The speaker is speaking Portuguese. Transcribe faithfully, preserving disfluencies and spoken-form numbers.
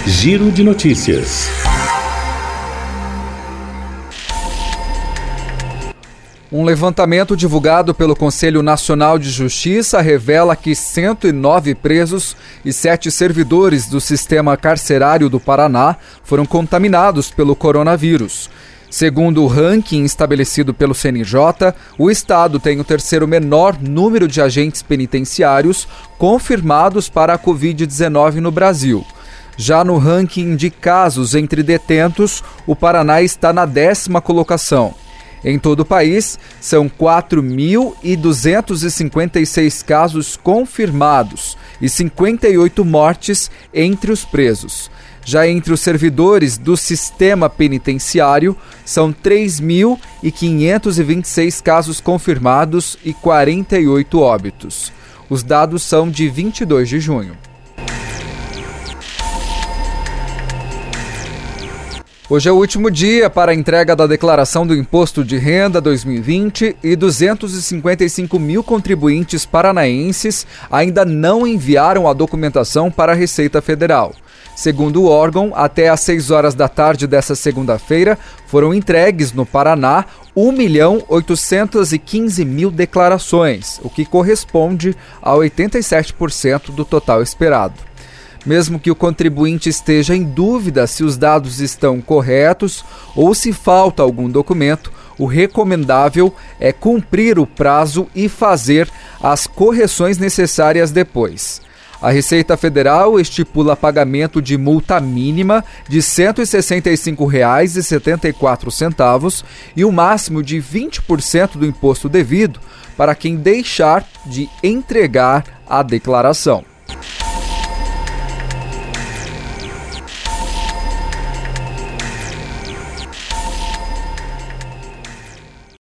Giro de Notícias. Um levantamento divulgado pelo Conselho Nacional de Justiça revela que cento e nove presos e sete servidores do sistema carcerário do Paraná foram contaminados pelo coronavírus. Segundo o ranking estabelecido pelo C N J, o estado tem o terceiro menor número de agentes penitenciários confirmados para a covid dezenove no Brasil. Já no ranking de casos entre detentos, o Paraná está na décima colocação. Em todo o país, são quatro mil duzentos e cinquenta e seis casos confirmados e cinquenta e oito mortes entre os presos. Já entre os servidores do sistema penitenciário, são três mil quinhentos e vinte e seis casos confirmados e quarenta e oito óbitos. Os dados são de vinte e dois de junho. Hoje é o último dia para a entrega da declaração do Imposto de Renda dois mil e vinte e duzentos e cinquenta e cinco mil contribuintes paranaenses ainda não enviaram a documentação para a Receita Federal. Segundo o órgão, até às seis horas da tarde desta segunda-feira, foram entregues no Paraná um milhão oitocentos e quinze mil declarações, o que corresponde a oitenta e sete por cento do total esperado. Mesmo que o contribuinte esteja em dúvida se os dados estão corretos ou se falta algum documento, o recomendável é cumprir o prazo e fazer as correções necessárias depois. A Receita Federal estipula pagamento de multa mínima de cento e sessenta e cinco reais e setenta e quatro centavos e o máximo de vinte por cento do imposto devido para quem deixar de entregar a declaração.